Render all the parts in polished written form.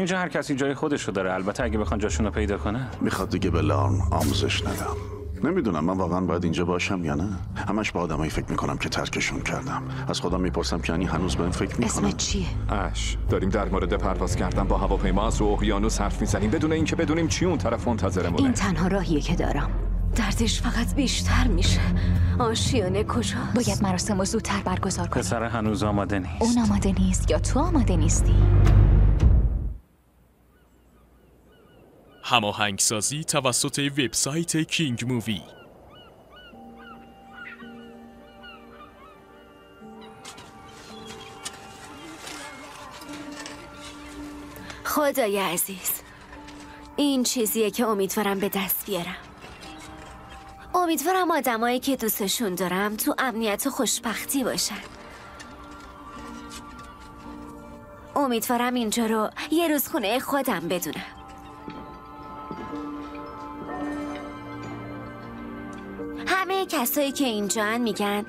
اینجا هر کسی جای خودشو داره، البته اگه بخوان جاشون رو پیدا کنن. میخواد دیگه به لارن آموزش ندم. نمیدونم من واقعا باید اینجا باشم یا نه. همش با آدمایی فکر میکنم که ترکشون کردم. از خودم میپرسم که یعنی هنوز بهم فکر میکنم. اسمت چیه؟ اش داریم در مورد پرواز کردن با هواپیما از رو اقیانوس حرف میزنیم بدون اینکه بدونیم چی اون طرف منتظرمونه. این تنها راهیه که دارم. دردش فقط بیشتر میشه. آشیانه کجاست؟ باید مراسم رو زودتر برگزار کنیم. پسر هنوز آماده نیست. اون آماده نیست یا تو آماده نیستی؟ هماهنگسازی توسط وبسایت کینگ مووی. خدای عزیز، این چیزیه که امیدوارم به دست بیارم. امیدوارم آدمایی که دوستشون دارم تو امنیت و خوشبختی باشن. امیدوارم اینجا رو یه روز خونه خودم بدونم. همه کسایی که اینجا میگن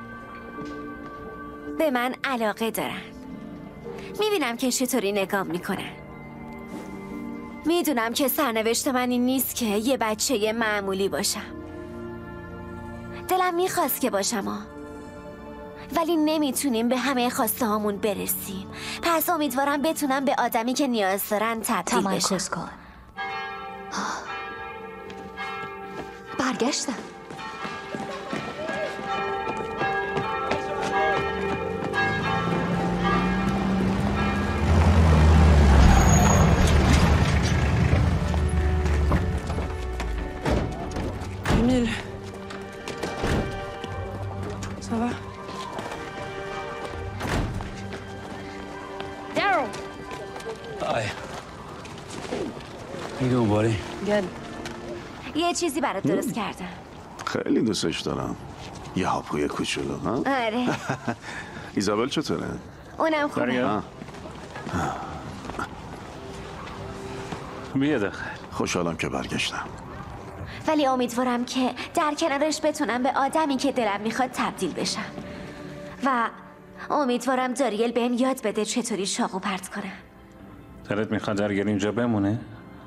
به من علاقه دارن. میبینم که چطوری نگاه میکنن. میدونم که سرنوشت من این نیست که یه بچه معمولی باشم. دلم میخواست که باشم ولی نمیتونیم به همه خواسته هامون برسیم. پس امیدوارم بتونم به آدمی که نیاز دارن تبدیل بشم. تمرکز کن. برگشتم. Emile. Ça va? Daryl. Hi. How you doing, buddy? Good. یه چیزی برات درست کردم. خیلی دوستش دارم. یه هاپوی کوچولو ها؟ آره. ایزابل چطوره؟ اونم خوبه. بیا داخل. خوشحالم که برگشتم. ولی امیدوارم که در کنارش بتونم به آدمی که دلم میخواد تبدیل بشم. و امیدوارم داریل بهم یاد بده چطوری شاقو پرت کنم. دلت میخواد درگیر اینجا بمونه؟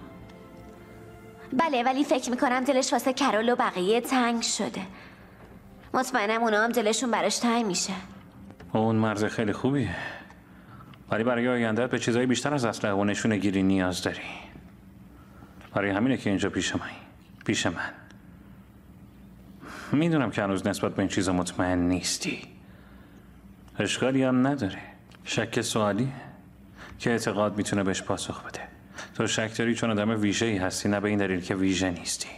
بله، ولی فکر میکنم دلش واسه کرول و بقیه تنگ شده. مطمئنم اونا هم دلشون براش تنگ میشه. اون مرز خیلی خوبیه، ولی برای آیندهت به چیزایی بیشتر از اسلحه و نشونه گیری نیاز داری. برای همینه که اینجا پیش من. میدونم که هنوز نسبت به این چیزا مطمئن نیستی. اشکالی هم نداره. شک سوالی که اعتقاد میتونه بهش پاسخ بده. تو شک داری چون آدم ویژه‌ای هستی، نه به این دلیل که ویژه نیستی.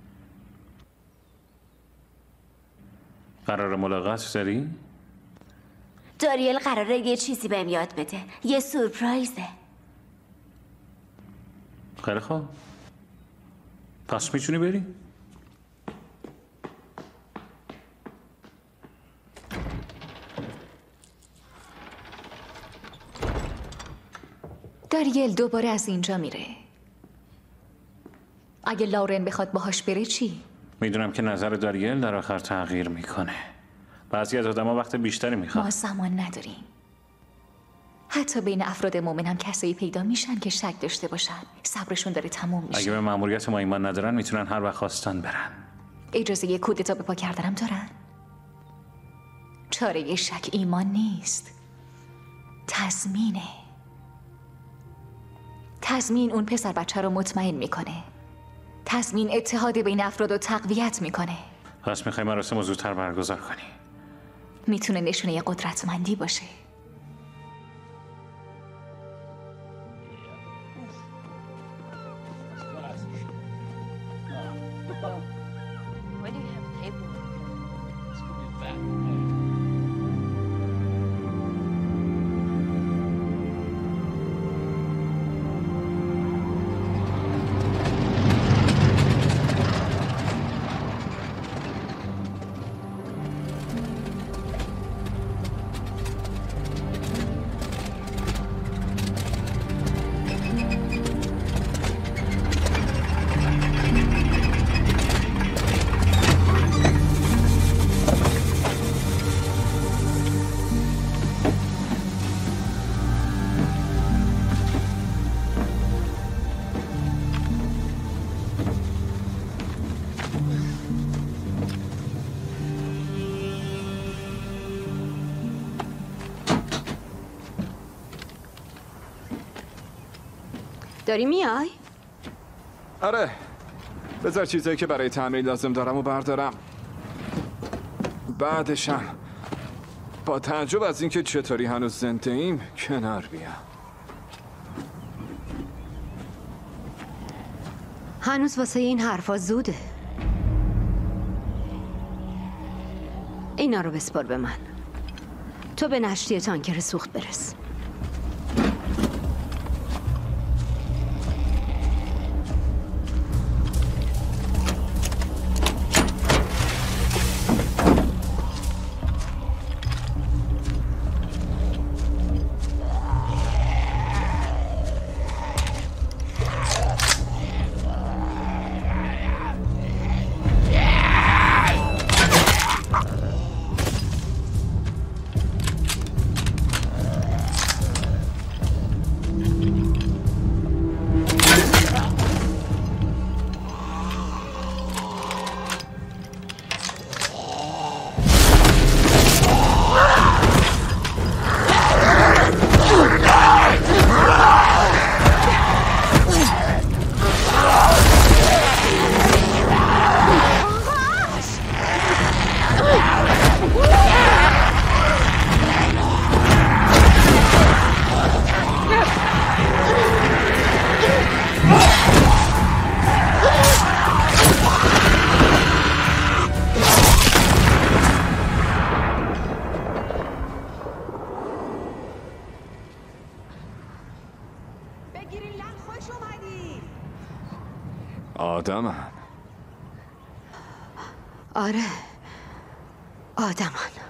قرار ملاقات داری؟ داریل قراره یه چیزی بهم یاد بده. یه سورپرایزه. خیلی خوب. پس میتونی بری؟ داریل دوباره از اینجا میره. اگه لارن بخواد باهاش بره چی؟ میدونم که نظر داریل در آخر تغییر میکنه. بعضی از آدم‌ها وقت بیشتری میخوان. ما زمان نداریم. حتی بین افراد مومن هم کسایی پیدا میشن که شک داشته باشن. صبرشون داره تموم میشه. اگه به مأموریت ما ایمان ندارن میتونن هر وقت خواستن برن. اجازه یه کودتا به پا کردنم دارن. چاره یه شک ایمان نیست، تضمینه. تضمین اون پسر بچه رو مطمئن میکنه. تضمین اتحاد بین افراد رو تقویت میکنه. پس میخوای مراسم رو زودتر برگزار کنی. میتونه نشونه قدرتمندی باشه. داری میای؟ آره، بذار چیزایی که برای تعمیر لازم دارم و بردارم. بعدشم با تعجب از اینکه چطوری هنوز زنده ایم کنار بیام. هنوز واسه این حرفا زوده. اینا رو بسپار به من. تو به نشتی تانکر سوخت برس. آدمن. آره، آدمان.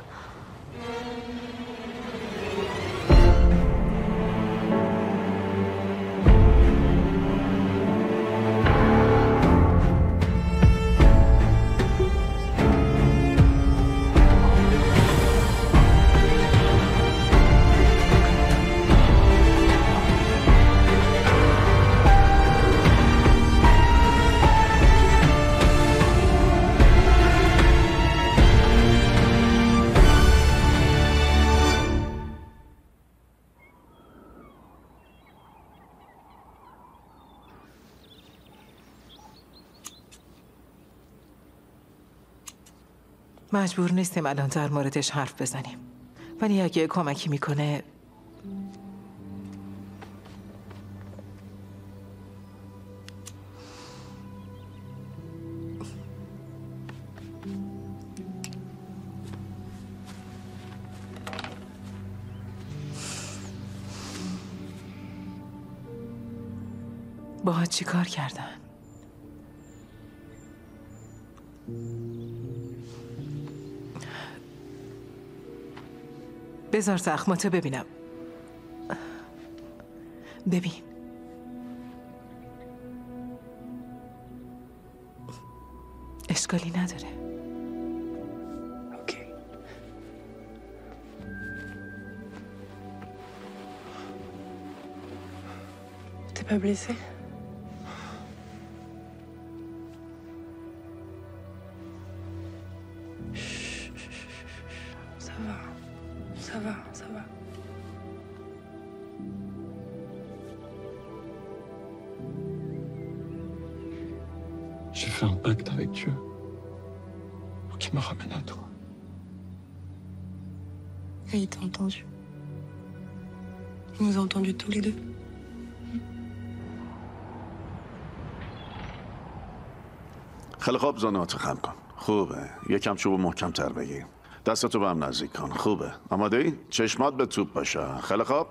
مجبور نیستیم الان در موردش حرف بزنیم، ولی اگه کمکی میکنه باهات چی کار کردن؟ بذار زخماتو ببینم. ببین. اشکالی نداره. اوکی. T'es pas blessé? Ça va. J'ai fait un pacte avec Dieu pour qu'il me ramène à toi. Et il t'a entendu. Il nous a entendus tous les deux. خیلی خوب، زانواتو خم کن. خوبه. یکم چوب محکم تر بگیر. دستتو به هم نزدیک کن. خوبه. آماده ای؟ چشمات به توپ باشه. خیلی خوب.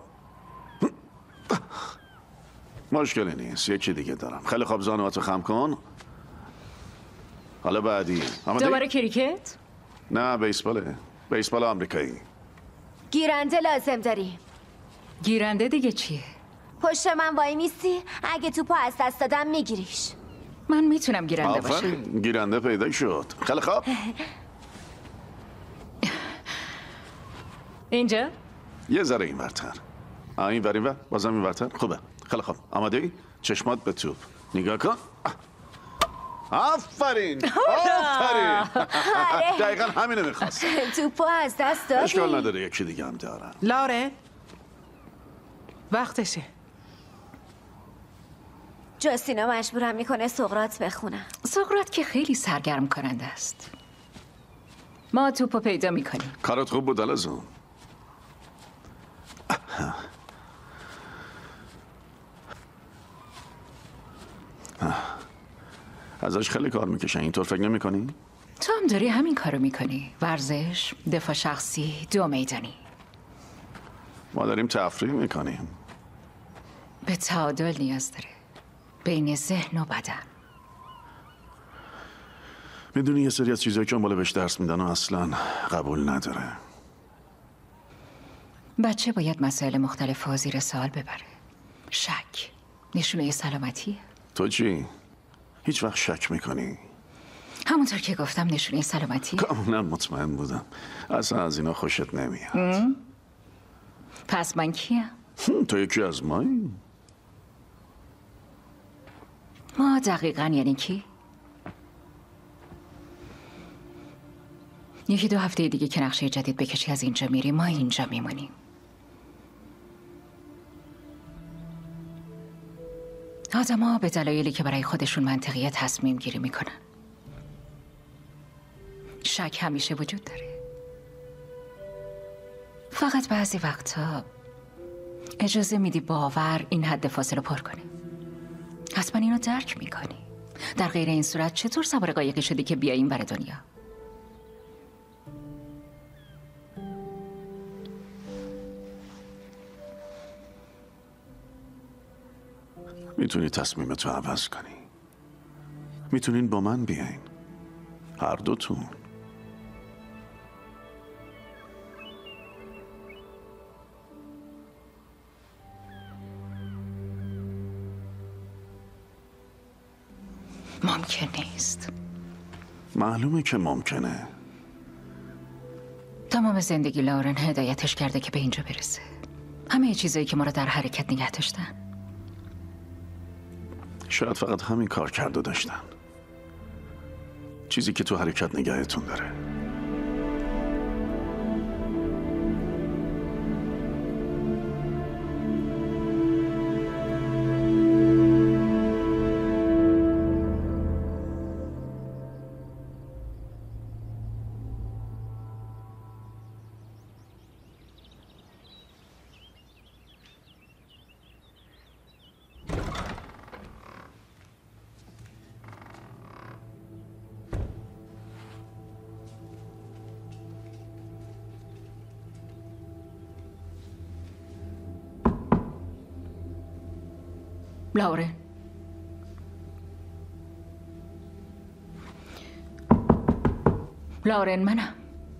مشکلی نیست. یکی دیگه دارم. خیلی خوب، زانواتو خم کن. حالا بعدی. آماده؟ دوباره کریکت؟ نه، بیسباله. بیسبال آمریکایی. گیرنده لازم داری. گیرنده دیگه چیه؟ پشت من وای میستی؟ اگه توپو از دست دادم میگیریش. من میتونم گیرنده باشم. آفرین، گیرنده پیدا شد. خیلی خوب. اینجا؟ یه ذره این ورتر. این ور بازم این ورتر. خوبه. خیلی خوب. آماده ای؟ چشمات به توپ. نگاه کن. آفرین. دقیقا همینه میخواست. توپو از دست دادی. اشکال نداره، یکی دیگه هم دارم. لارن، وقتشه. جاستینا مجبورم میکنه سقراط بخونم. سقراط که خیلی سرگرم کننده است. ما توپو پیدا میکنیم. کارت خوب بود الازون. ازش خیلی کار میکشن. اینطور فکر نمیکنی؟ تو هم داری همین کارو میکنی. ورزش، دفاع شخصی، دو میدانی. ما داریم تفریح میکنیم. به تعادل نیاز داره بین ذهن و بدن. میدونی یه سری از چیزایی که بالا بهش درس میدن و اصلا قبول نداره. بچه باید مسائل مختلف و زیر سوال ببره. شک نشونه سلامتیه. تو چی؟ هیچ وقت شک میکنی؟ همونطور که گفتم نشونه سلامتیه. کاملا مطمئن بودم. اصلا از اینا خوشت نمیاد. پس من کیم؟ تو یکی از مایی؟ ما دقیقاً یعنی کی؟ یکی 2 هفته دیگه که نقشه جدید بکشی از اینجا میری، ما اینجا میمونیم. آدم‌ها به دلایلی که برای خودشون منطقیه تصمیم گیری میکنن. شک همیشه وجود داره. فقط بعضی وقتا اجازه میدی باور این حد فاصله پر کنه. حتما اینو درک میکنی. در غیر این صورت چطور سوار قایقی شدی که بیایی این بر دنیا؟ میتونی تصمیمتو عوض کنی. میتونین با من بیاین. هر دوتون. ممکن نیست. معلومه که ممکنه. تمام زندگی لارن هدایتش کرده که به اینجا برسه. همه چیزایی که ما رو در حرکت نگه داشتن. شاید فقط همین کار کرده داشتن. چیزی که تو حرکت نگهتون داره. لورن لورن منم.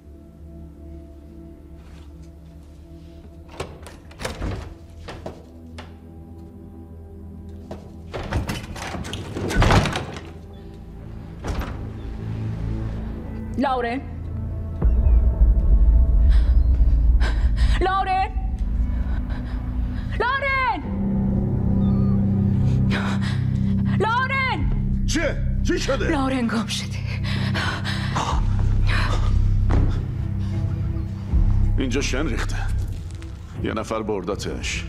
لورن لورن لورن لورن چی شده؟ لورن گم شده. اینجا شن ریخته. یه نفر برداتش.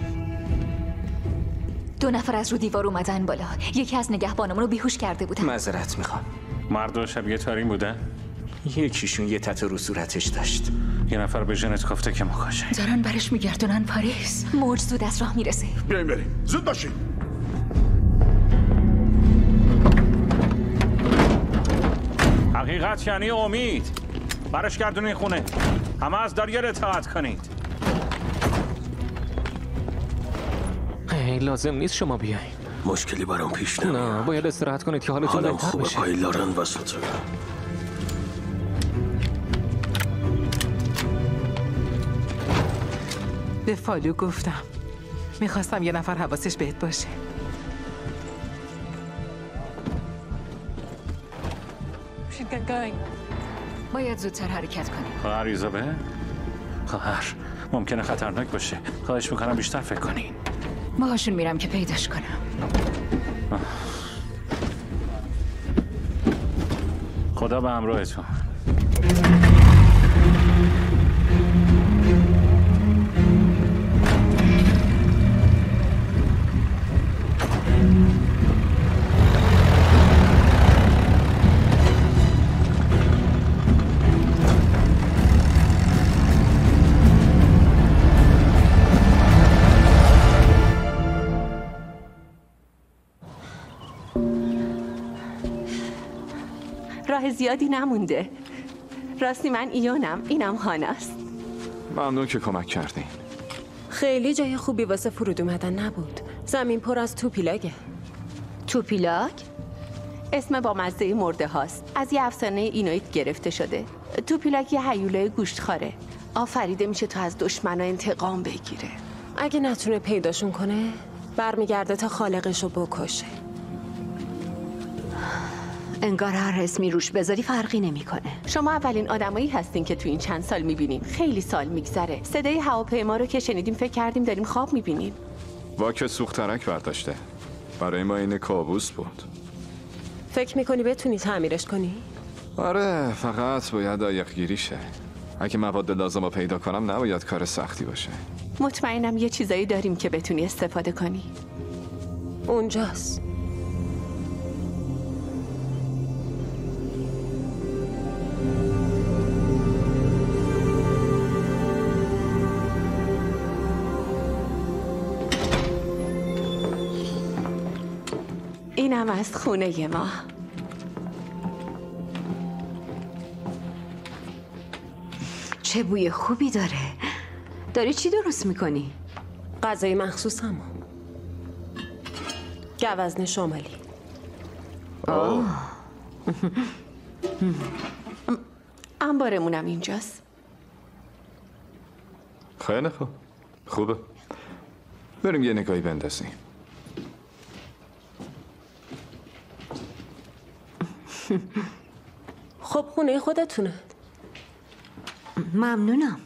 2 نفر از رو دیوار اومدن بالا. یکی از نگهبانمون رو بیهوش کرده بودن. معذرت میخوام. مرد شبیه تارین بودن؟ یکیشون یه تتو رو صورتش داشت. یه نفر به ژنت گفته که مخاشه. دارن برش میگردونن پاریس. موج زود از راه میرسه. بیاین بریم. زود باشین. حقیقت یعنی امید. برش گردونین خونه. همه از داریر اطاعت کنید. لازم نیست شما بیاین. مشکلی برام پیش نمیاد. نه باید استراحت کنید که حالتون حالم بهتر خوبه. بشه. پای لارن وسطه. به فالو گفتم میخواستم یه نفر حواسش بهت باشه. باید زودتر حرکت کنیم. خواهر ایزابه؟ خواهر ممکنه خطرناک باشه. خواهش میکنم بیشتر فکر کنین. باهاشون میرم که پیداش کنم. خدا به همراهتون. راه زیادی نمونده. راستی من ایونم، اینم هاناست. ممنون که کمک کردین. خیلی جای خوبی واسه فرود اومدن نبود. زمین پر از توپیلاگه. توپیلاگ؟ اسم با مزه مرده هاست. از یه افسانه اینویت گرفته شده. توپیلاگ یه هیولای گوشتخواره. آفریده میشه تا از دشمنا انتقام بگیره. اگه نتونه پیداشون کنه برمیگرده تا خالقشو بکشه. انگار هر اسمی روش بذاری فرقی نمیکنه. شما اولین آدمایی هستین که تو این چند سال میبینیم. خیلی سال میگذره. صدای هواپیما رو که شنیدیم فکر کردیم داریم خواب میبینیم. واکه سوخترک برداشته. برای ما این کابوس بود. فکر میکنی بتونی تعمیرش کنی؟ آره، فقط باید عایق‌گیری شه. اگه مواد لازم رو پیدا کنم نباید کار سختی باشه. مطمئنم یه چیزایی داریم که بتونی استفاده کنی. اونجاست. اینم از خونه ما. چه بوی خوبی داره. داری چی درست میکنی؟ غذای مخصوصم. گوزن شمالی. انبارمونم اینجاست. خیلی خوب. خوبه. بریم یه نگاهی بندازیم. خب خونه خودتونه. ممنونم.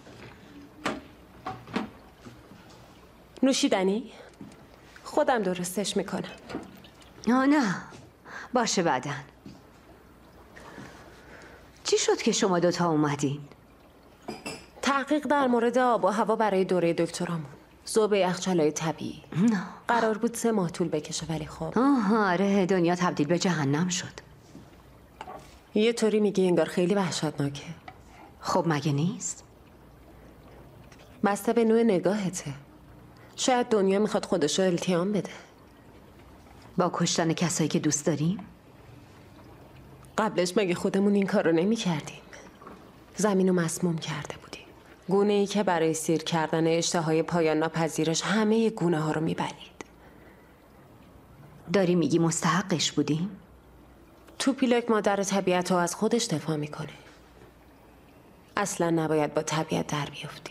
نوشیدنی؟ خودم درستش میکنم. نه باشه بعدن. چی شد که شما دوتا اومدین؟ تحقیق در مورد آب و هوا برای دوره دکترامون. ذوب یخچالای طبیعی. قرار بود 3 ماه طول بکشه ولی خب. آره دنیا تبدیل به جهنم شد. یه طوری میگی انگار خیلی وحشتناکه. خب مگه نیست؟ بسته به نوع نگاهته. شاید دنیا میخواد خودشو التیام بده. با کشتن کسایی که دوست داریم؟ قبلش مگه خودمون این کار رو نمی کردیم؟ زمین رو مسموم کرده بودیم. گونه ای که برای سیر کردن اشتهای پایان ناپذیرش همه گونه ها رو میبلید. داری میگی مستحقش بودیم؟ توپیلاگ مادر طبیعت رو از خودش دفاع میکنه. اصلا نباید با طبیعت در بیافتی.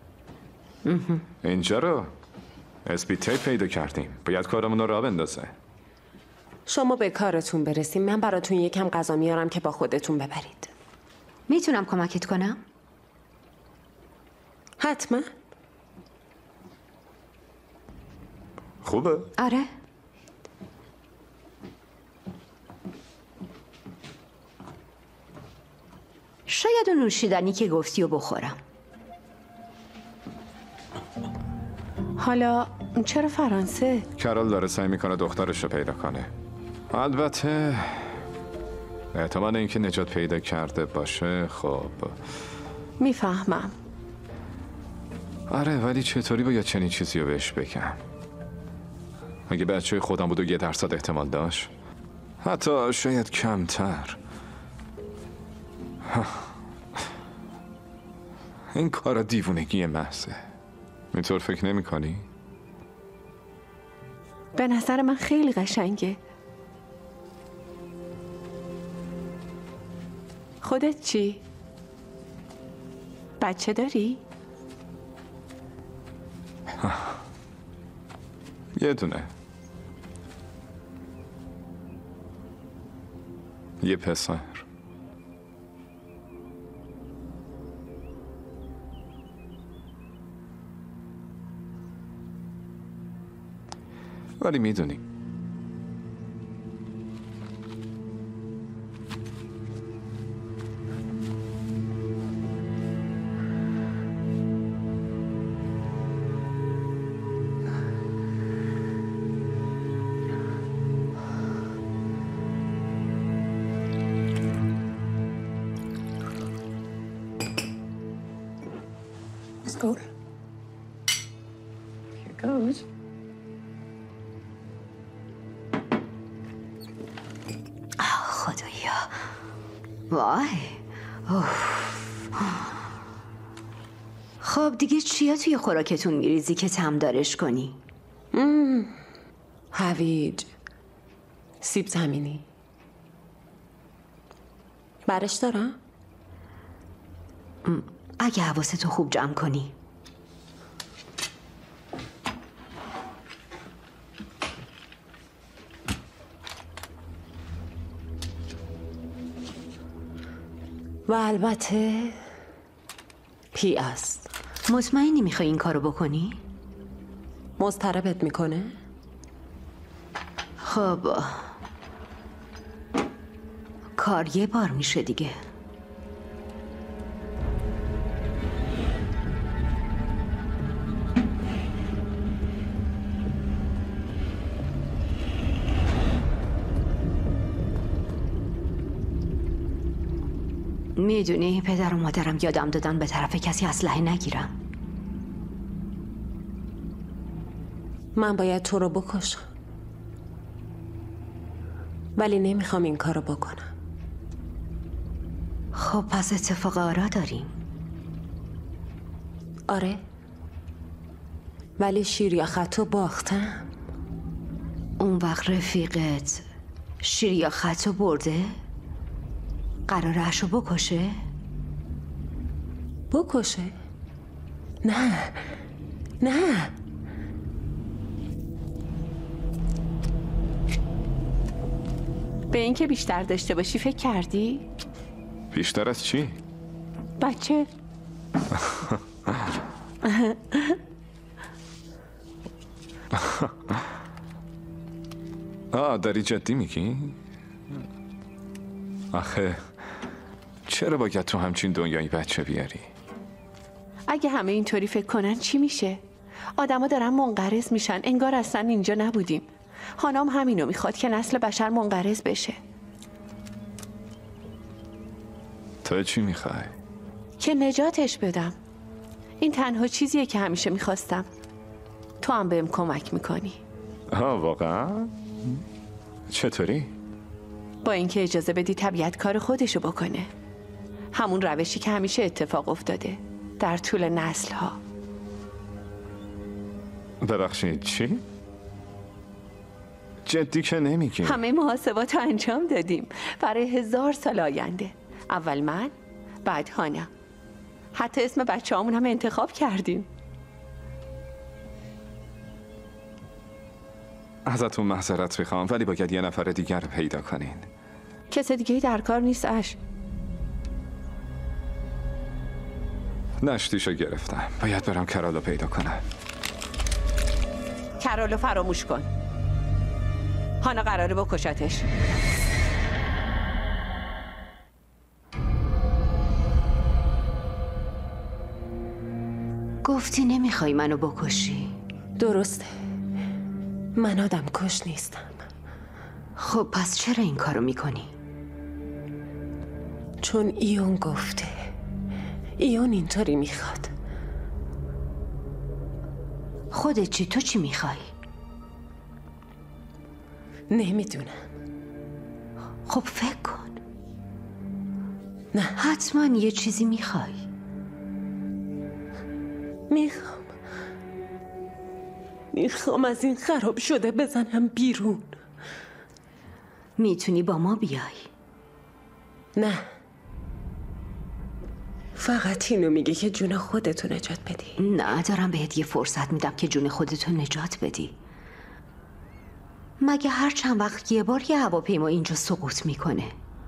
اینجا رو اسپید تیپ پیدا کردیم. باید کارمون رو راه بندازه. شما به کارتون برسیم. من براتون یکم غذا میارم که با خودتون ببرید. میتونم کمکت کنم؟ حتما. خوبه؟ آره. شاید اون نوشیدنی که گفتی و بخورم. حالا چرا فرانسه؟ کرال داره سعی میکنه دخترش رو پیدا کنه. البته احتمال اینکه نجات پیدا کرده باشه. خب میفهمم. آره ولی چطوری باید چنین چیزی رو بهش بگم؟ اگه بچه خودم بود و 1% احتمال داشت، حتی شاید کمتر. این کار دیوونگی محضه. اینطور فکر نمی کنی؟ به نظر من خیلی قشنگه. خودت چی؟ بچه داری؟ یه دونه. یه پسر. ولی میدونی It's cool. Here goes. خدایا وای خب دیگه چیا توی خوراکتون میریزی که طعمدارش کنی؟ هویج، سیب زمینی. برش دارم؟ اگه حواستو خوب جمع کنی. و البته پیاز. مطمئنی میخوای این کارو بکنی؟ مضطربت میکنه؟ خب کار یه بار میشه دیگه. میدونی پدر و مادرم یادم دادن به طرف کسی اسلحه نگیرم. من باید تو رو بکشم، ولی نمیخوام این کارو بکنم. خب پس اتفاق آرا داریم. آره، ولی شیر یا خطو باختم. اون وقت رفیقت شیر یا خطو برده؟ قراره اشو بکشه؟ بکشه؟ نه نه. به این که بیشتر داشته باشی فکر کردی؟ بیشتر از چی؟ بچه داری جدی میگی؟ آخه چرا باید تو همچین دنیایی بچه بیاری؟ اگه همه اینطوری فکر کنن چی میشه؟ آدما دارن منقرض میشن، انگار اصلا اینجا نبودیم. خانم همینو میخواد که نسل بشر منقرض بشه. تو چی میخوای؟ که نجاتش بدم. این تنها چیزیه که همیشه میخواستم. تو هم بهم کمک میکنی. واقعا؟ چطوری؟ با اینکه اجازه بدی طبیعت کار خودشو بکنه. همون روشی که همیشه اتفاق افتاده در طول نسل ها. ببخشید چی؟ جدی که نمیگی؟ همه محاسبات رو انجام دادیم برای 1000 سال آینده. اول من، بعد هانا. حتی اسم بچه هامون هم انتخاب کردیم. ازتون معذرت میخوام، ولی باید یه نفر دیگر رو پیدا کنین. کس دیگه در کار نیست اش. نشتیشو گرفتم، باید برم کرالو پیدا کنم. کرالو فراموش کن. هانا قراره بکشتش. گفتی نمیخوای منو بکشی. درسته، من آدم کش نیستم. خب پس چرا این کارو میکنی؟ چون ایون گفته. ایون اینطوری میخواد. خودت چی؟ تو چی میخوای؟ نمیدونم. خب فکر کن. نه حتما یه چیزی میخوای. میخوام از این خراب شده بزنم بیرون. میتونی با ما بیای؟ نه، فقط اینو میگه که جون خودتو نجات بدی. نه، دارم بهت یه فرصت میدم که جون خودتو نجات بدی. مگه هر چند وقت یه بار یه هواپیما اینجا سقوط میکنه؟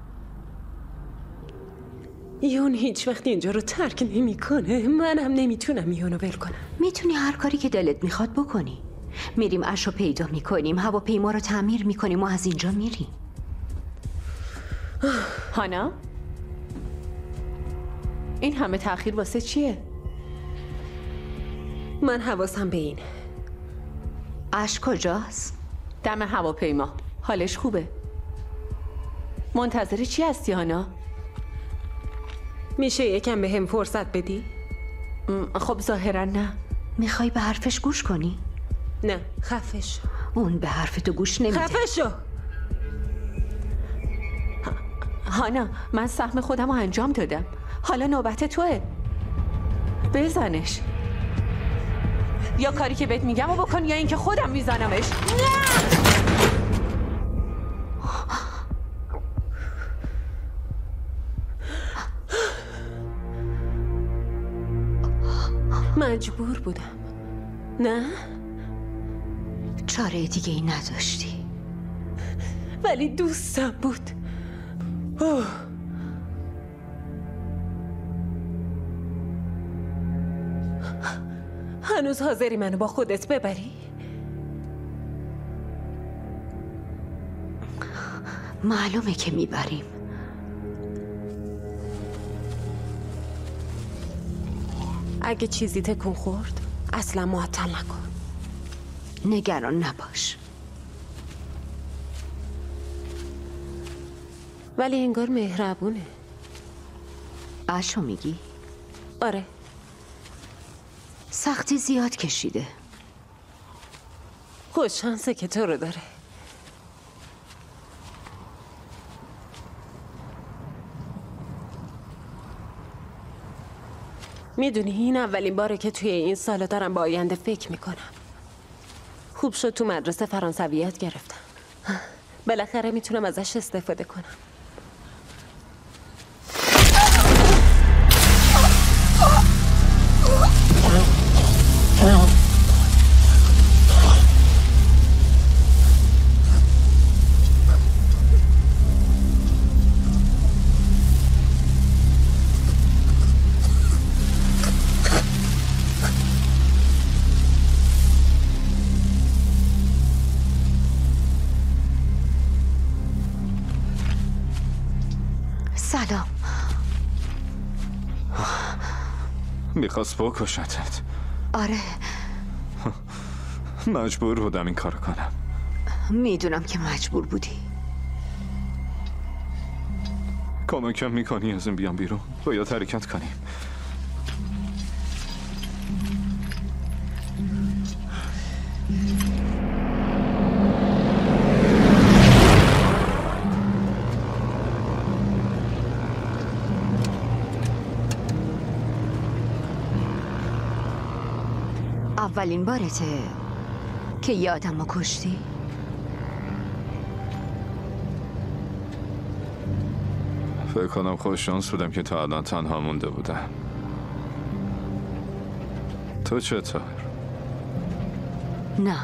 یون هیچ وقت اینجا رو ترک نمیکنه. منم نمیتونم یونو ول کنم. میتونی هر کاری که دلت میخواد بکنی. میریم اشو پیدا میکنیم، هواپیما رو تعمیر میکنیم و از اینجا میریم. هانا؟ این همه تأخیر واسه چیه؟ من حواسم به اینه. اش کجاست؟ دم هواپیما. حالش خوبه. منتظر چی هستی هانا؟ میشه یکم به هم فرصت بدی؟ خب ظاهرا نه. میخوای به حرفش گوش کنی؟ نه، خفش. اون به حرف تو گوش نمیده. خفشو. هانا من سهم خودم رو انجام دادم. حالا نوبت توه. بزنش. یا کاری که بهت میگم رو بکن یا اینکه خودم میزنمش. مجبور بودم. نه؟ چاره دیگه ای نداشتی. ولی دوستم بود. هنوز حاضری منو با خودت ببری؟ معلومه که میبریم. اگه چیزی تکون خورد اصلا معطل نکن. نگران نباش. ولی انگار مهربونه. عشو میگی؟ آره. سختی زیاد کشیده. خوش شانسه که تو رو داره. میدونی این اولین باره که توی این سالا دارم با آینده فکر میکنم. خوب شد تو مدرسه فرانسویت گرفتم. بالاخره میتونم ازش استفاده کنم. سلام. میخواست بکشتت. آره. مجبور بودم این کارو کنم. میدونم که مجبور بودی. کمکم میکنی از این بیام بیرون؟ باید حرکت کنیم. اولین بارته که یه آدم رو کشتی؟ فکر کنم خوش شانس بودم که تا الان تنها مونده بودم. تو چطور؟ نه،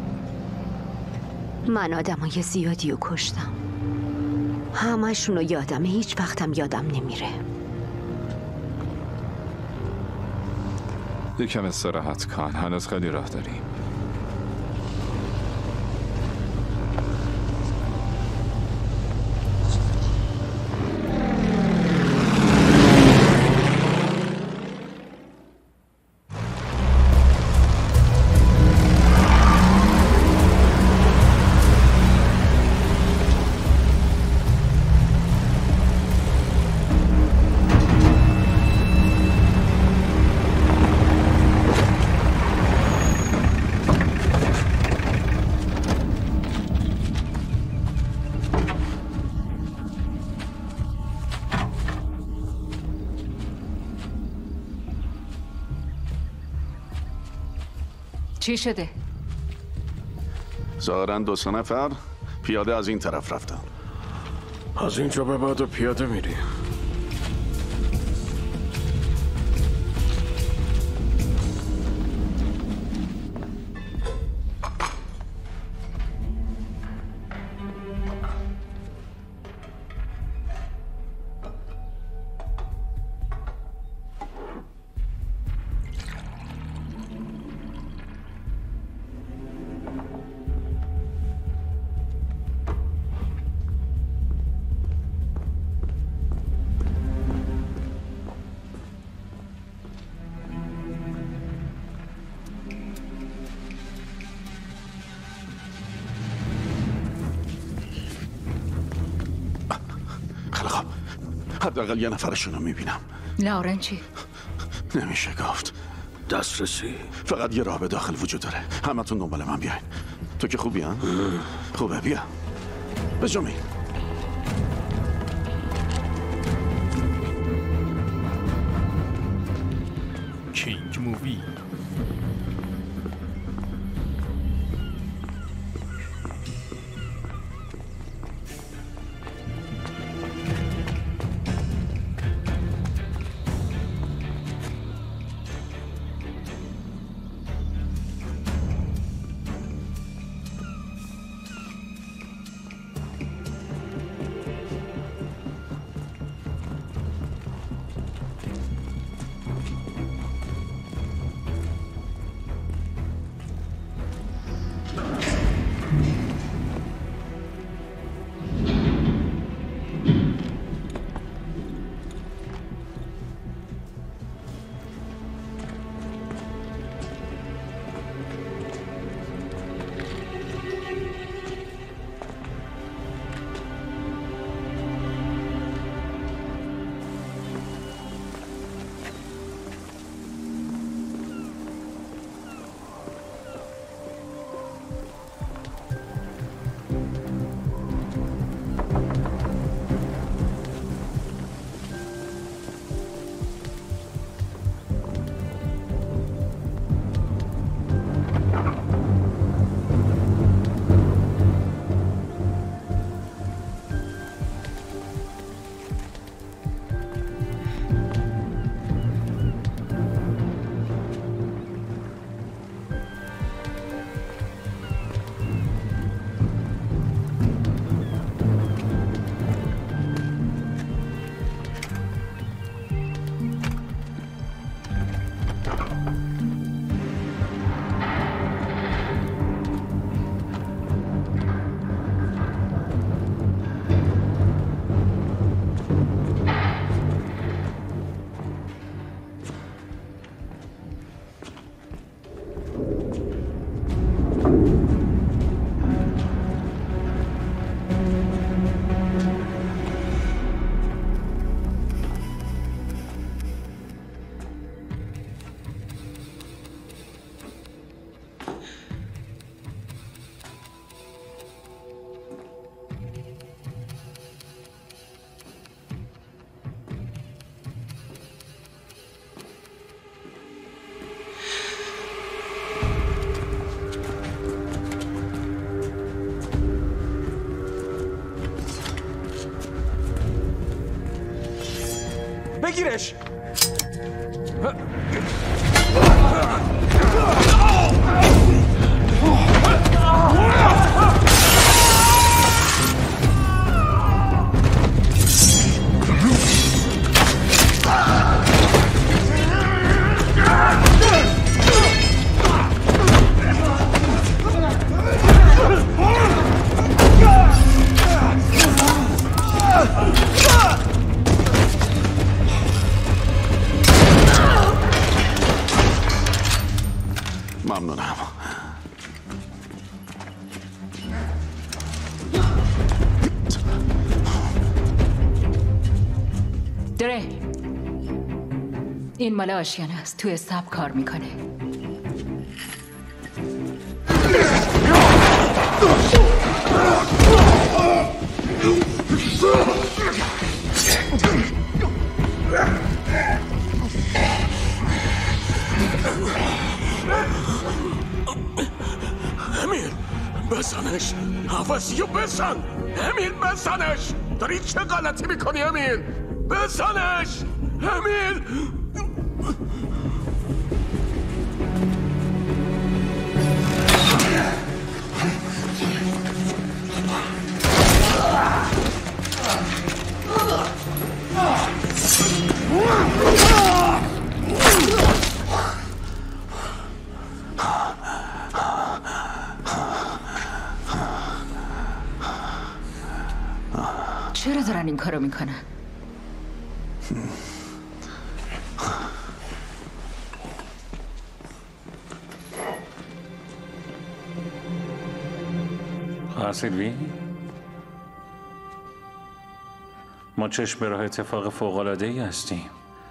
من آدمای زیادی رو کشتم. همشون رو یادمه، هیچ وقتم یادم نمیره. یکم استراحت کن، هنوز خیلی راه داریم. چی شده؟ ظاهراً 2 نفر پیاده از این طرف رفتن. از اینجا به بعد پیاده میری؟ حداقل یه نفرشون رو میبینم. لارن چی؟ نمیشه گفت. دسترسی فقط یه راه به داخل وجود داره. همتون دنبال من بیاین. تو که خوبی ها؟ خوبه، بیا. به جا می. بگیرش. ممنونم. دره، این مال آشیانه است. تو استاب کار میکنه. امیر بزنش، حواسیو بزن. امیر بزنش. داری چه غلطی میکنی امیر؟ بزنش امیر. چرا دارن این کارو میکنن؟ سیلوی، ما چشم به راه اتفاق فوق‌العاده‌ای هستیم.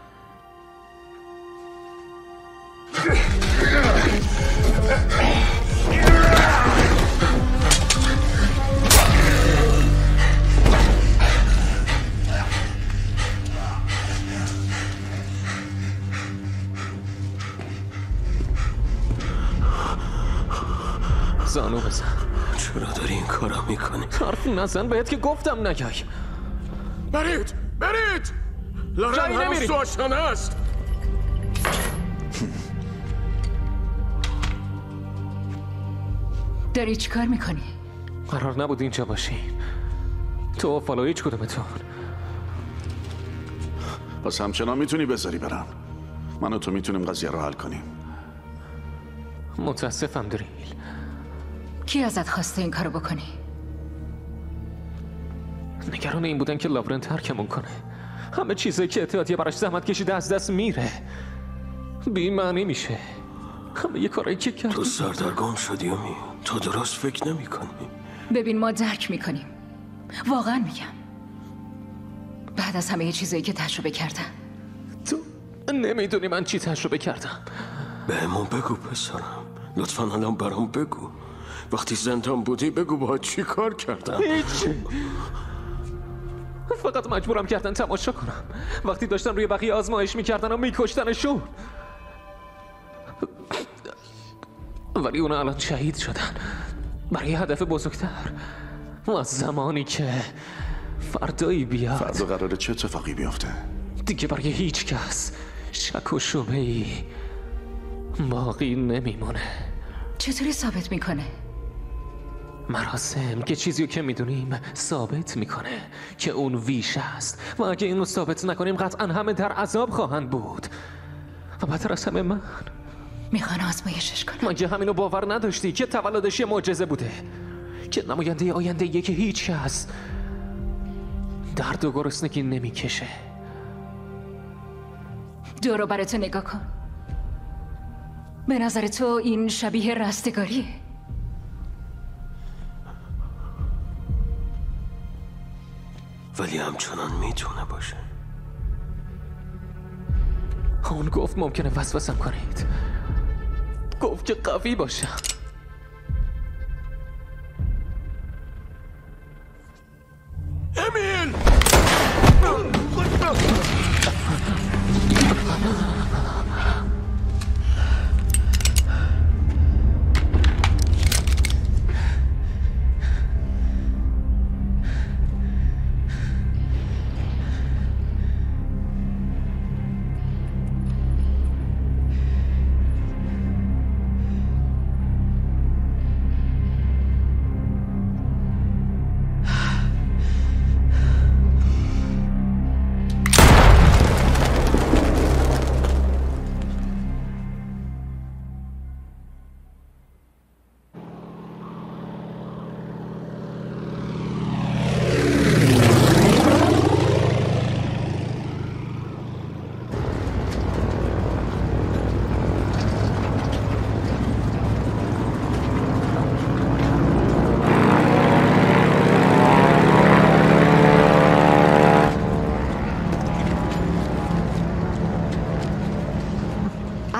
زانو بزن. چرا داری این کارو میکنی؟ حرف نزن، بهت که گفتم نگای. برید لارن هنوز تو آشیانه است. داری چی کار میکنی؟ قرار نبود اینجا باشی. تو و فالو هیچ کدومتون. پس همچنان میتونی بذاری برم. من و تو میتونیم قضیه رو حل کنیم. متاسفم دریل. کی ازت خواسته این کارو بکنی؟ نگران این بودن که لابرنت ترکمون کنه. همه چیزایی که اتحادیه براش زحمت کشیده از دست میره. بی معنی میشه. همه یه کارایی که کردی. تو سردرگم شدی امی. تو درست فکر نمی کنی. ببین ما درک میکنیم. واقعا میگم. بعد از همه چیزایی که تجربه کردم. تو نمیدونی من چی تجربه کردم. بهمون بگو پسرم. لطفاً الان برام بگو. وقتی زندان بودی بگو باید چی کار کردم. هیچ. فقط مجبورم کردن تماشا کنم. وقتی داشتن روی بقیه آزمایش میکردن و میکشتنشون. ولی اونا الان شهید شدن برای هدف بزرگتر. و از زمانی که فردایی بیاد. فردا قراره چه اتفاقی بیفته؟ دیگه برای هیچ کس شک و شبهه‌ای باقی نمیمونه. چطوری ثابت میکنه؟ مراسم که چیزیو که میدونیم ثابت میکنه که اون ویش است و اگه اینو ثابت نکنیم قطعا همه در عذاب خواهند بود. و بدتر از همه من میخوان آزمایشش کنم. مگه همینو باور نداشتی که تولدش یه معجزه بوده؟ که نماینده آینده‌ایه که هیچ کس درد و گرسنگی نمیکشه. دورو براتو نگاه کن. به نظر تو این شبیه رستگاریه؟ ولی همچنان میتونه باشه. اون گفت ممکنه وسوسم کنید. گفت که قوی باشم. امیل!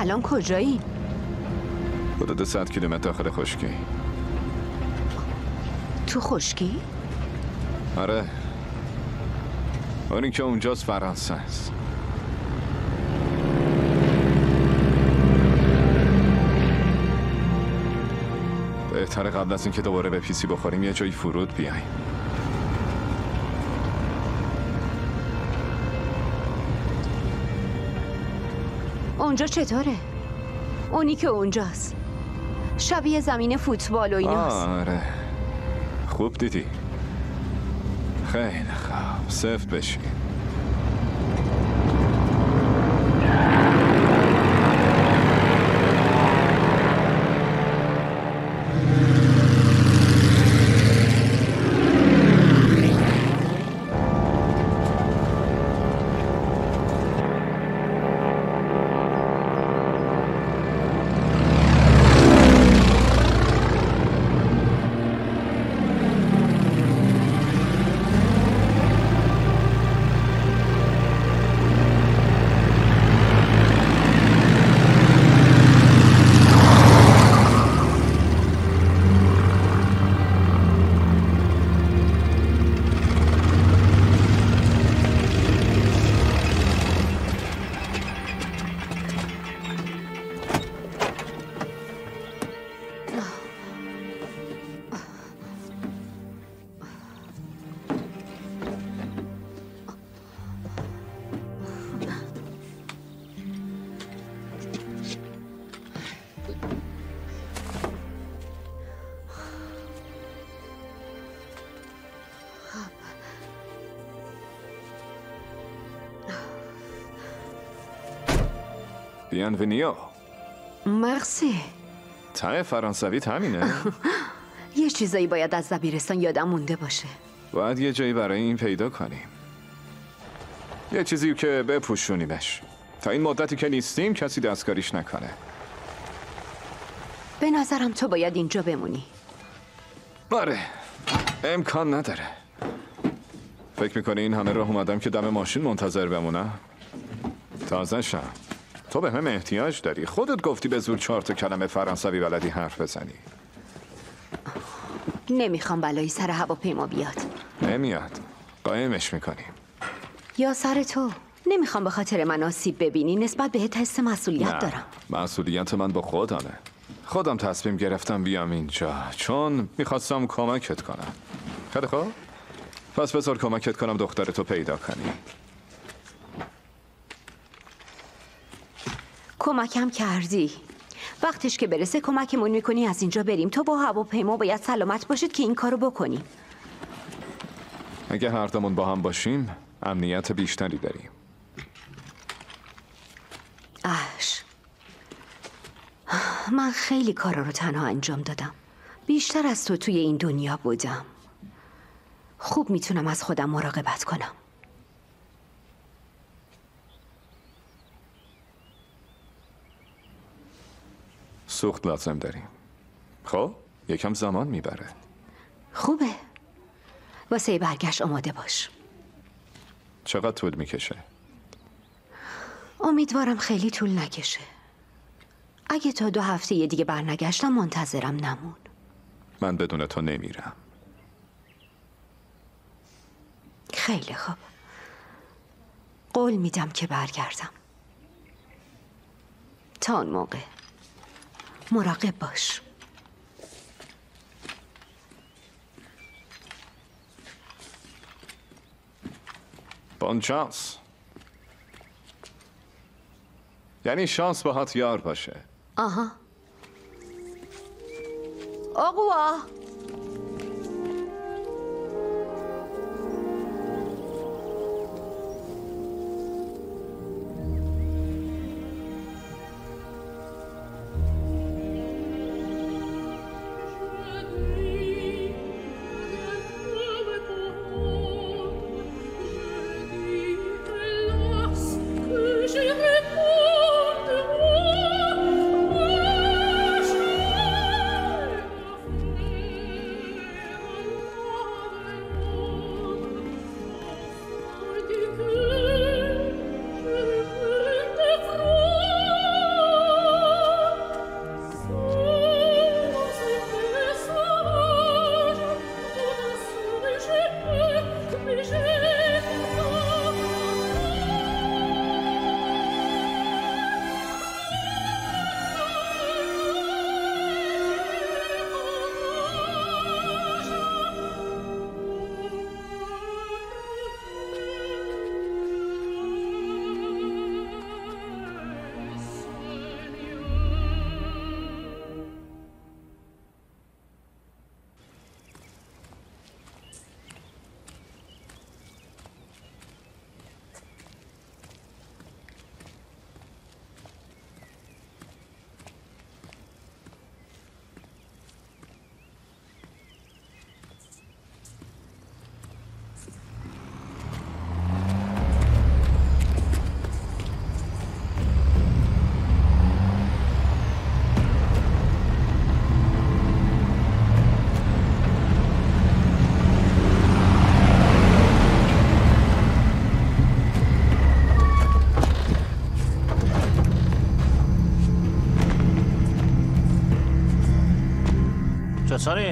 الان کجایی؟ حدود 100 کیلومتر داخل خشکی. تو خشکی؟ آره، اونی که اونجاست فرانسه است. بهتره قبل از اینکه دوباره به پیسی بخوریم یه جایی فرود بیاییم. اونجا چطوره؟ اونی که اونجاست شبیه زمین فوتبال و ایناست. آره خوب دیدی. خیلی خوب، سفت بشین. بیانونیو. مرسی. ته فرانسوی همینه؟ یه چیزایی باید از دبیرستان یادم مونده باشه. باید یه جایی برای این پیدا کنیم. یه چیزی که بپوشونیمش تا این مدتی که نیستیم کسی دستکاریش نکنه. به نظرم تو باید اینجا بمونی. آره، امکان نداره. فکر میکنی این همه راه اومدم که دم ماشین منتظر بمونم؟ تازه شم. تو به هم احتیاج داری. خودت گفتی به زور 4 تا کلمه فرانسوی بلدی حرف بزنی. نمیخوام بلایی سر هواپیما بیاد. نمیاد. قایمش میکنیم. یا سر تو. نمیخوام به خاطر من آسیب ببینی. نسبت بهت حس مسئولیت دارم. مسئولیت من با خودمه. خودم تصمیم گرفتم بیام اینجا چون میخواستم کمکت کنم. خیلی خوب؟ پس بذار کمکت کنم دخترتو پیدا کنی. کمکم کردی. وقتش که برسه کمکمون میکنی از اینجا بریم. تو با هواپیما باید سلامت باشید که این کارو بکنیم. اگه هر دومون با هم باشیم امنیت بیشتری داریم. من خیلی کارا رو تنها انجام دادم. بیشتر از تو توی این دنیا بودم. خوب میتونم از خودم مراقبت کنم. سوخت لازم داریم. خب یکم زمان میبره. خوبه. واسه برگشت آماده باش. چقدر طول میکشه؟ امیدوارم خیلی طول نکشه. اگه تا 2 هفته دیگه برنگشتم منتظرم نمون. من بدون تو نمیرم. خیلی خوب. قول میدم که برگردم. تا اون موقع مراقب باش. بون شانس. یعنی شانس باهات یار باشه. آها. آقوا. چطوری؟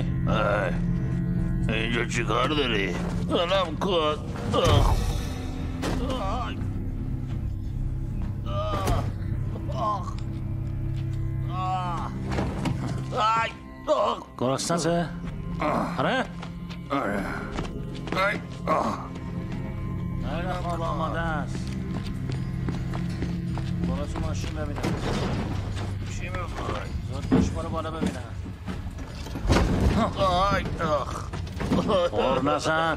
اینجا چی کار داری؟ الان کن. گرسنته؟ آره؟ خیلی خواب آماده است. برو تو ماشین ببینم چی میخوای؟ زود باش برو بالا ببینم. غر نزن.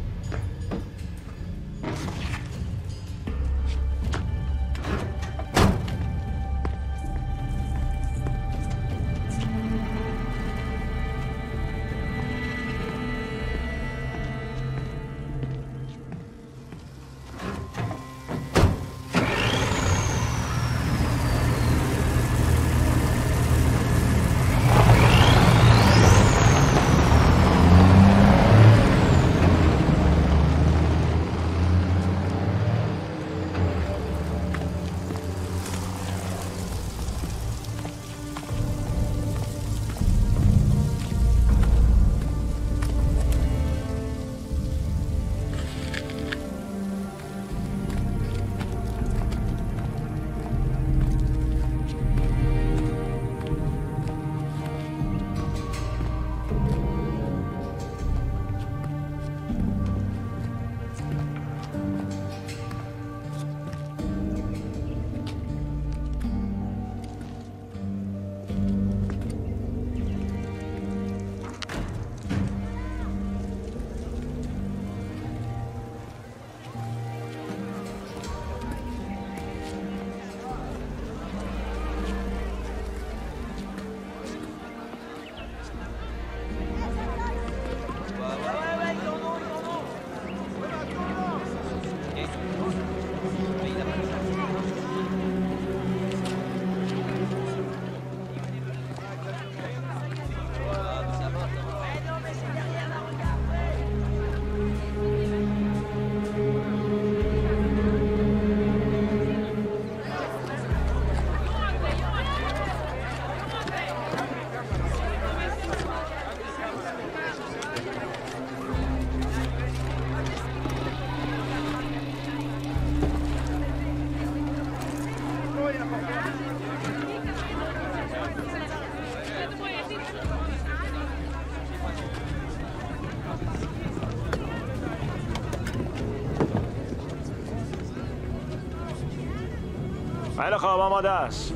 خیلی خواب آماده است.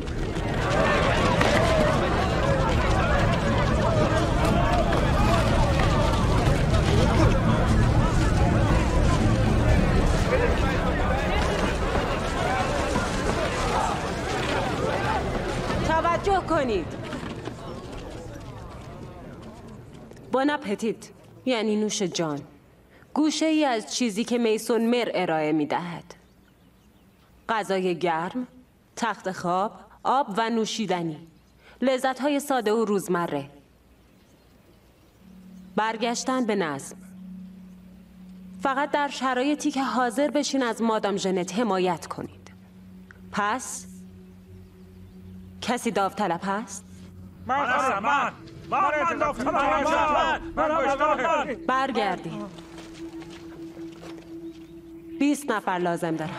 توجه کنید. بون اپتیت یعنی نوش جان. گوشه ای از چیزی که میسون مر ارائه می دهد. غذای گرم، تخت خواب، آب و نوشیدنی. لذت‌های ساده و روزمره. برگشتن به نظم. فقط در شرایطی که حاضر بشین از مادام ژنت حمایت کنید. پس کسی داوطلب هست؟ من برگردید. 20 نفر لازم دارم.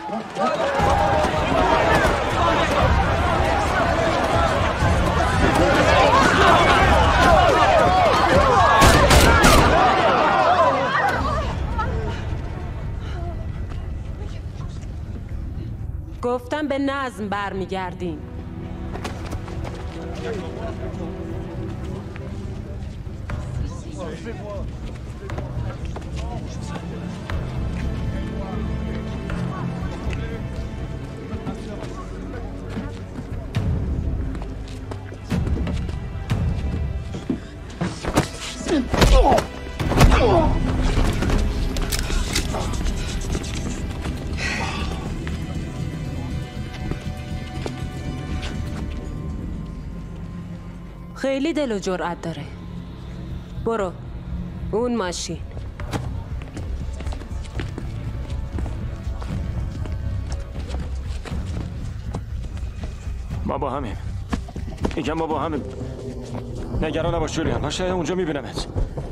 گفتم به نظم برمیگردیم. خیلی دل و جرأت داره. برو اون ماشین. ما با همین. میگم ما با همین. نگران نباش جولیان، باشه اونجا میبینمت.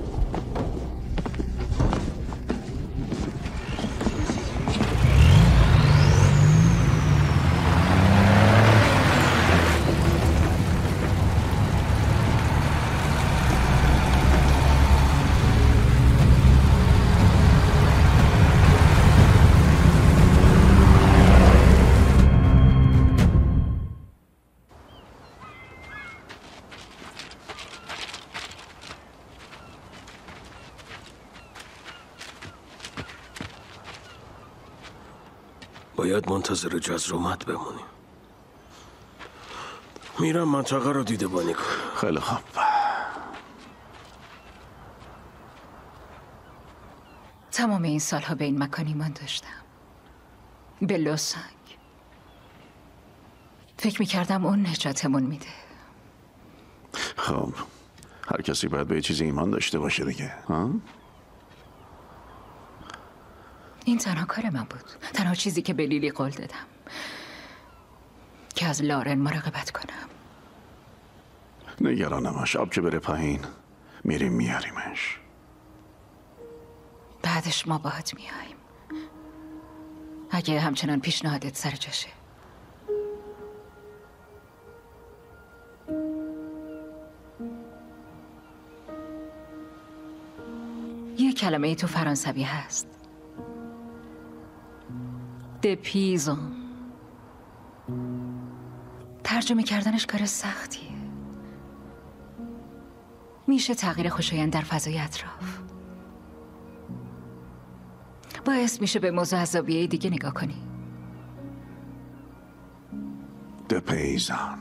باید منتظر جزرومت بمونیم. میرم منطقه رو دیده بانی کنم. خیلی خوب. تمام این سالها به این مکان ایمان داشتم، به لوسانگ. فکر میکردم اون نجاتمون میده. خب هر کسی باید به یه چیزی ایمان داشته باشه دیگه، ها؟ این تنها کار من بود، تنها چیزی که به لیلی قول دادم که از لارن مراقبت کنم. نگران نباش، آب که بره پایین میریم میاریمش. بعدش ما باهات میایم اگه همچنان پیشنهادت سر جاشه. یه کلمه ای تو فرانسوی هست، دپیزون. ترجمه کردنش کار سختیه. میشه تغییر خوشایند در فضای اطراف. باعث میشه به موضوع از زاویه دیگه نگاه کنی. دپیزان.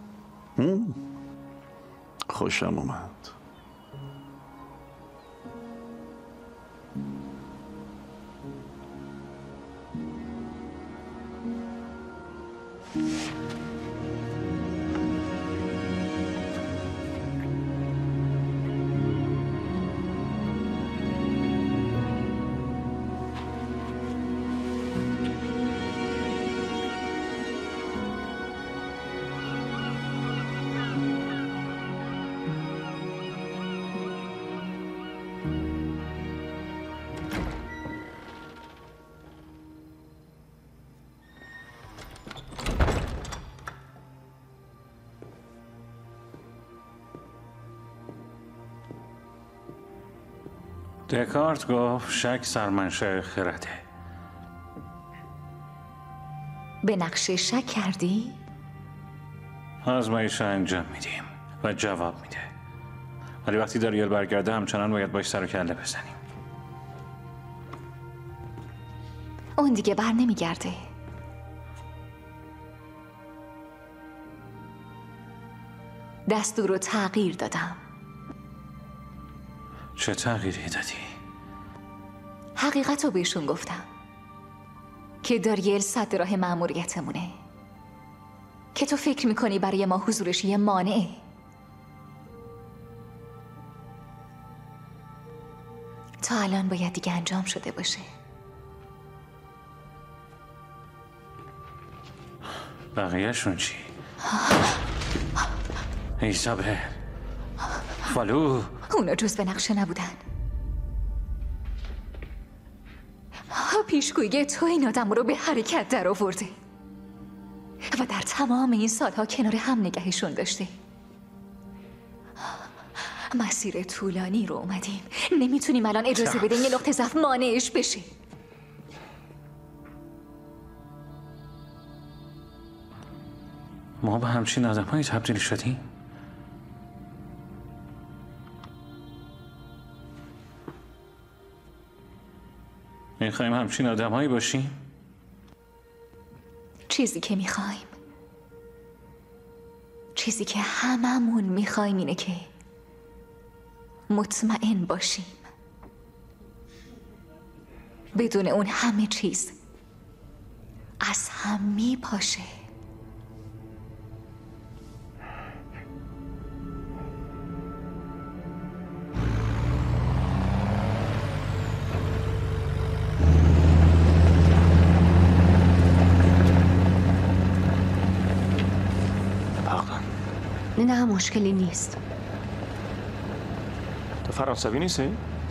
خوشم اومد. دکارت گفت شک سرمنشأ خرده. به نقشه شک کردی؟ آزمایش انجام میدیم و جواب میده، ولی وقتی داریل برگرده همچنان باید باش سر و کله بزنیم. اون دیگه بر نمیگرده. دستور رو تغییر دادم. چه تغییری دادی؟ حقیقت رو بهشون گفتم که داریل صد راه مأموریتمونه، که تو فکر میکنی برای ما حضورش یه مانعه. تا الان باید دیگه انجام شده باشه. بقیهشون چی؟ ایزابل، فالو، اونا جز به نقشه نبودن. پیشگویی تو این آدم رو به حرکت در آورده و در تمام این سالها کنار هم نگهشون داشته. مسیر طولانی رو اومدیم، نمیتونیم الان اجازه بدیم یه نقطه ضعف مانعش بشه. ما به همچین آدم‌هایی تبدیل شدیم؟ میخوایم همچین آدم‌هایی باشیم؟ چیزی که میخوایم، چیزی که هممون میخوایم اینه که مطمئن باشیم بدون اون همه چیز از هم میپاشه. نه مشکلی نیست. فرانسوی نیستی؟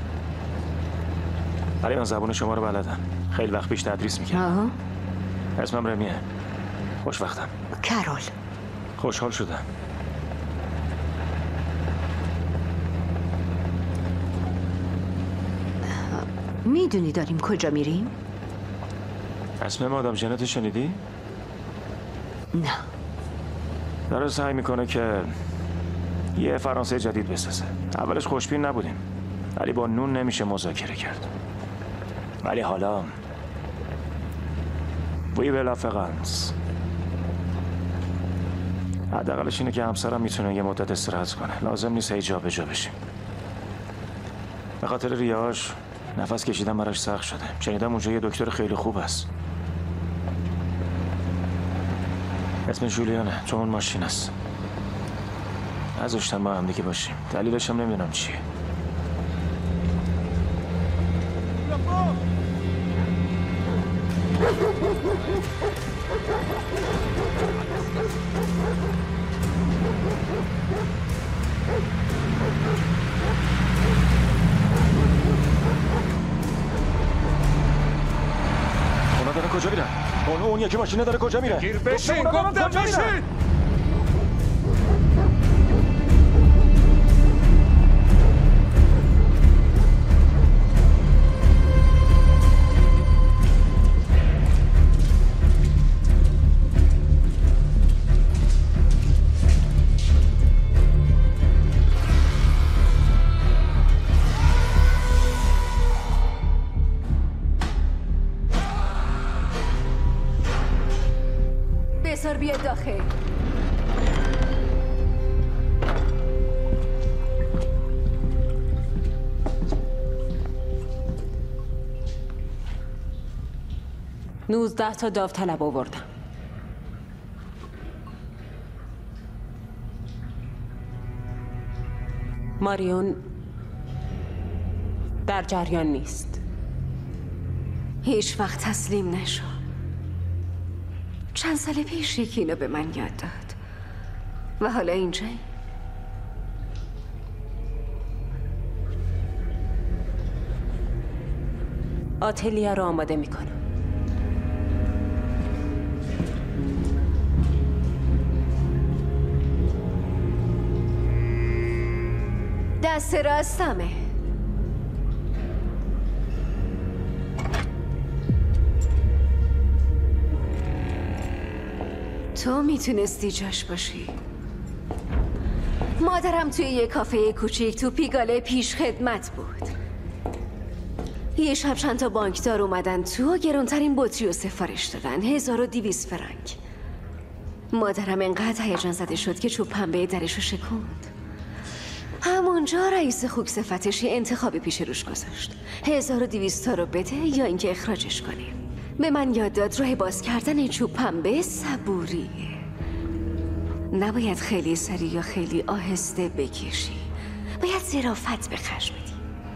ولی من زبون شما رو بلدم. خیلی وقت پیش تدریس میکردم. اسمم رمیه. خوشوقتم. کرول. خوشحال شدم. میدونی داریم کجا میریم؟ اسم مادام ژنت شنیدی؟ نه. داره سعی میکنه که یه فرانسه جدید بسازه. اولش خوشبین نبودیم، ولی با نون نمیشه مذاکره کرد. ولی حالا وی بلا فقانس. حداقلش اینه که همسرم میتونه یه مدت استراحت کنه. لازم نیست هی جا به جا بشیم. به خاطر ریاش نفس کشیدن براش سخت شده. شنیدم اونجا یه دکتر خیلی خوب است. اسم جولیانه، تو اون ماشین است. نذاشتن ما هم دیگه باشیم. دلیلش هم نمیدونم چیه. اونا داره کجا میرن؟ اون یکی ماشینه داره کجا میره؟ گیر بشین، گفتم بشین. بسار بیاد داخل. تا داوطلب آوردم. ماریون در جریان نیست. هیچ وقت تسلیم نشو. چند سال پیش یکی اینو به من یاد داد و حالا اینجایی. آتلیه رو آماده میکنم. دست راستمه. تو میتونستی جاش باشی. مادرم توی یه کافه کوچیک تو پیگاله پیش خدمت بود. یه شب چند تا بانکدار اومدن تو و گرونترین بطری رو سفارش دادن. 1200 فرانک. مادرم انقدر هیجان زده شد که چوب پنبه درش رو شکوند. همونجا رئیس خوک صفتش یه انتخابی پیش روش گذاشت. 1200 تا رو بده یا اینکه اخراجش کنیم. به من یاد داد راه باز کردن چوب پنبه صبوریه. نباید خیلی سریع یا خیلی آهسته بکشی. باید ظرافت به خرج بدی.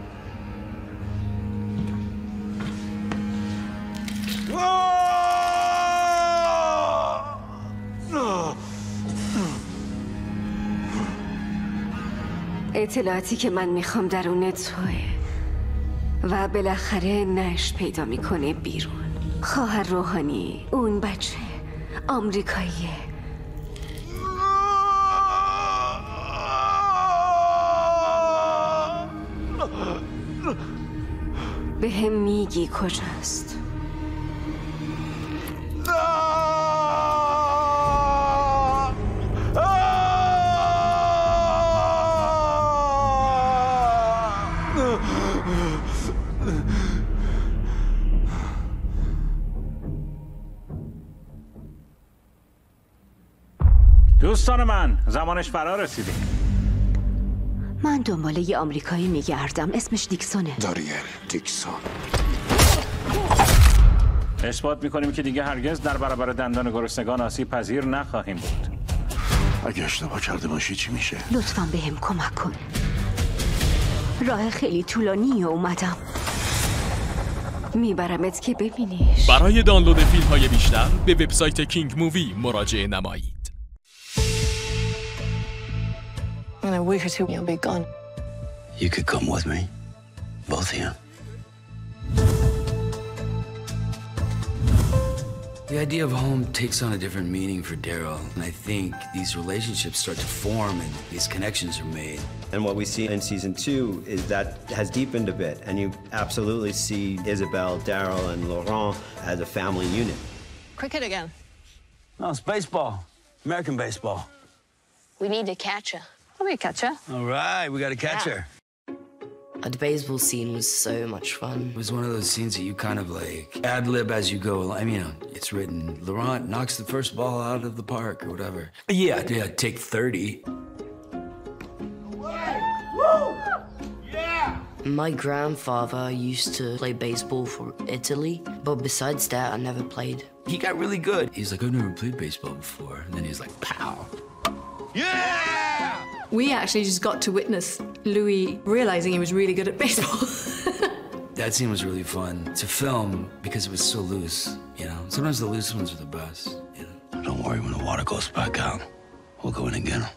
اطلاعاتی که من میخوام درون توه و بالاخره نشت پیدا میکنه بیرون. خواهر روحانی، اون بچه آمریکاییه. به هم میگی کجاست؟ دوستان من، زمانش فرا رسیده. من دنبال یه آمریکایی میگردم، اسمش دیکسونه. داریل دیکسون. اثبات میکنیم که دیگه هرگز در برابر دندان گرسنگان آسیب پذیر نخواهیم بود. اگه اشتباه کرده باشی چی میشه؟ لطفاً بهم کمک کن. راه خیلی طولانیه اومدم. میبرمت که ببینیش. برای دانلود فیلم های بیشتر به وبسایت کینگ مووی مراجعه نمایید. In a week or two, you'll be gone. You could come with me. Both of you. The idea of home takes on a different meaning for Daryl, and I think these relationships start to form and these connections are made. And what we see in season 2 is that has deepened a bit, and you absolutely see Isabel, Daryl, and Laurent as a family unit. Cricket again. No, it's baseball. American baseball. We need a catcher. I'll be a catcher. All right, we got a catcher. The baseball scene was so much fun. It was one of those scenes that you kind of like ad-lib as you go. I mean, you know, it's written, Laurent knocks the first ball out of the park or whatever. Yeah, take 30. My grandfather used to play baseball for Italy, but besides that, I never played. He got really good. He's like, I've never played baseball before. And then he's like, pow. Yeah! We actually just got to witness Louis realizing he was really good at baseball. That scene was really fun to film because it was so loose, you know? Sometimes the loose ones are the best, you know? Don't worry, when the water goes back out, we'll go in and get him.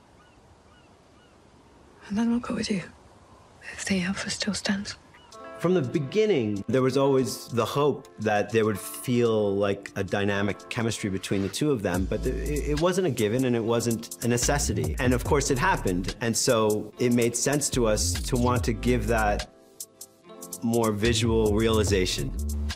And then we'll go with you, if the offer still stands. From the beginning, there was always the hope that there would feel like a dynamic chemistry between the two of them, but it wasn't a given and it wasn't a necessity. And of course it happened. And so it made sense to us to want to give that more visual realization.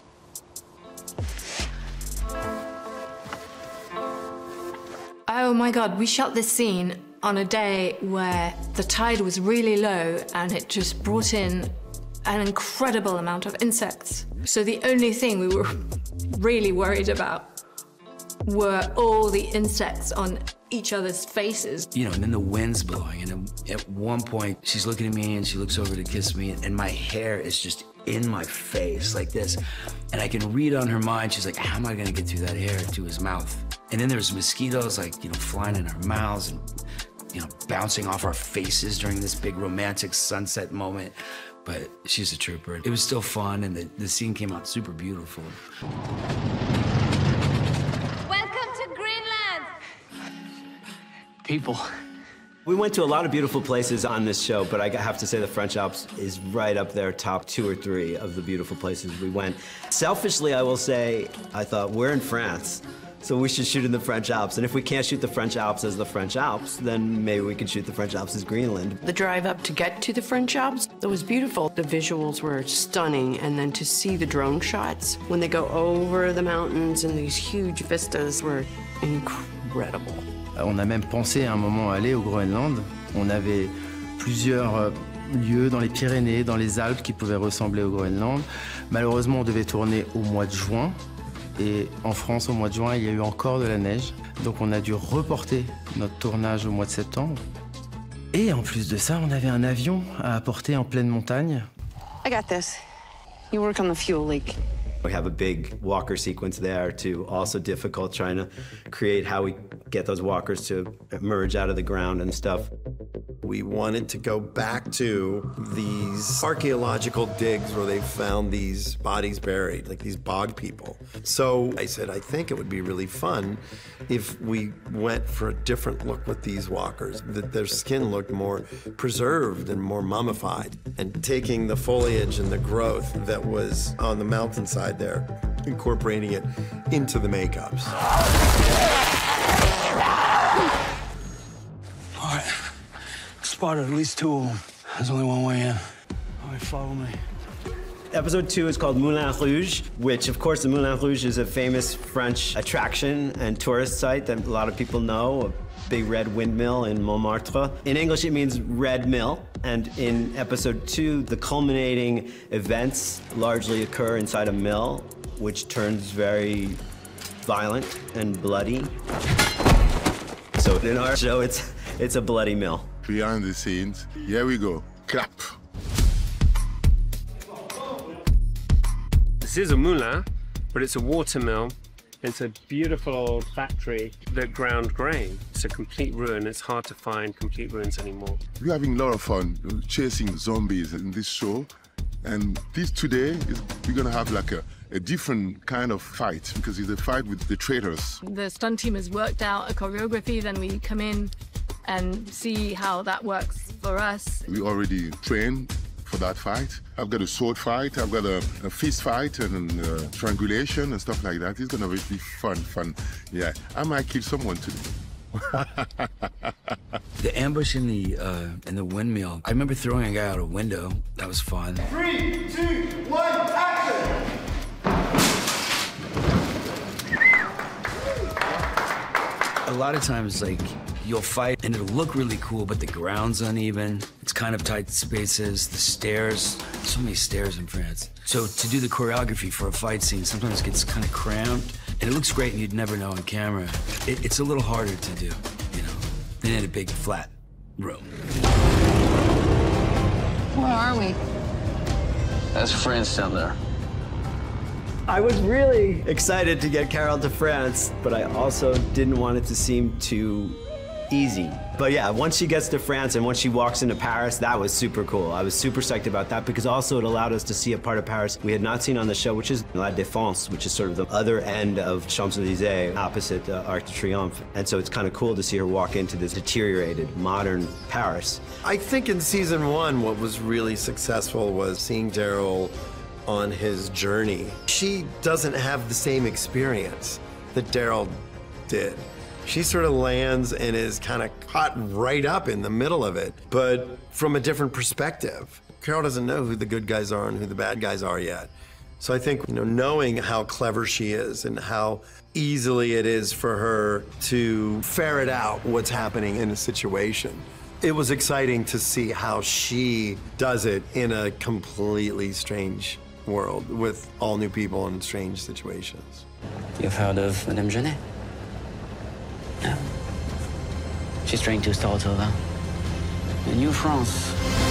Oh my God, we shot this scene on a day where the tide was really low and it just brought in an incredible amount of insects. So the only thing we were really worried about were all the insects on each other's faces. You know, and then the wind's blowing, and at one point, she's looking at me and she looks over to kiss me, and my hair is just in my face like this. And I can read on her mind, she's like, how am I gonna get through that hair to his mouth? And then there's mosquitoes like, you know, flying in our mouths and, you know, bouncing off our faces during this big romantic sunset moment. But she's a trooper. It was still fun, and the scene came out super beautiful. Welcome to Greenland! People. We went to a lot of beautiful places on this show, but I have to say the French Alps is right up there, top 2 or 3 of the beautiful places we went. Selfishly, I will say, I thought, we're in France, so we should shoot in the French Alps. And if we can't shoot the French Alps as the French Alps, then maybe we can shoot the French Alps as Greenland. The drive up to get to the French Alps, it was beautiful. The visuals were stunning, and then to see the drone shots when they go over the mountains and these huge vistas were incredible. On a même pensé à un moment aller au Groenland. On avait plusieurs lieux dans les Pyrénées, dans les Alpes qui pouvaient ressembler au Groenland. Malheureusement, on devait tourner au mois de juin. Et en France, au mois de juin, il y a eu encore de la neige. Donc on a dû reporter notre tournage au mois de septembre. Et en plus de ça, on avait un avion à apporter en pleine montagne. I got this. You work on the fuel leak. We have a big walker sequence there too, also difficult, trying to create how we get those walkers to emerge out of the ground and stuff. We wanted to go back to these archaeological digs where they found these bodies buried, like these bog people. So I said, I think it would be really fun if we went for a different look with these walkers, that their skin looked more preserved and more mummified, and taking the foliage and the growth that was on the mountainside there, incorporating it into the makeups. All right, spotted at least 2 of them. There's only one way in. All right, follow me. Episode 2 is called Moulin Rouge, which, of course, the Moulin Rouge is a famous French attraction and tourist site that a lot of people know, a big red windmill in Montmartre. In English, it means red mill. And in episode 2, the culminating events largely occur inside a mill, which turns very violent and bloody. So in our show, it's a bloody mill. Behind the scenes, here we go. Clap. This is a moulin, but it's a water mill. It's a beautiful old factory that ground grain. It's a complete ruin. It's hard to find complete ruins anymore. We're having a lot of fun chasing zombies in this show. And this today, we're going to have like a different kind of fight, because it's a fight with the traitors. The stunt team has worked out a choreography, then we come in and see how that works for us. We already trained for that fight. I've got a sword fight, I've got a fist fight and triangulation and stuff like that. It's gonna be fun. Yeah, I might kill someone today. The ambush in the windmill. I remember throwing a guy out a window. That was fun. 3, 2, 1, action! A lot of times, like, you'll fight and it'll look really cool, but the ground's uneven. It's kind of tight spaces, the stairs. So many stairs in France. So to do the choreography for a fight scene, sometimes it gets kind of cramped. And it looks great and you'd never know on camera. It's a little harder to do, you know, than in a big, flat room. Where are we? That's France down there. I was really excited to get Carol to France, but I also didn't want it to seem too easy. But yeah, once she gets to France and once she walks into Paris, that was super cool. I was super psyched about that because also it allowed us to see a part of Paris we had not seen on the show, which is La Défense, which is sort of the other end of Champs-Élysées, opposite Arc de Triomphe. And so it's kind of cool to see her walk into this deteriorated, modern Paris. I think in season 1, what was really successful was seeing Daryl on his journey. She doesn't have the same experience that Daryl did. She sort of lands and is kind of caught right up in the middle of it, but from a different perspective. Carol doesn't know who the good guys are and who the bad guys are yet. So I think, you know, knowing how clever she is and how easily it is for her to ferret out what's happening in a situation, it was exciting to see how she does it in a completely strange world with all new people and strange situations. You've heard of Madame Genet? No. She's trying to start over. The new France.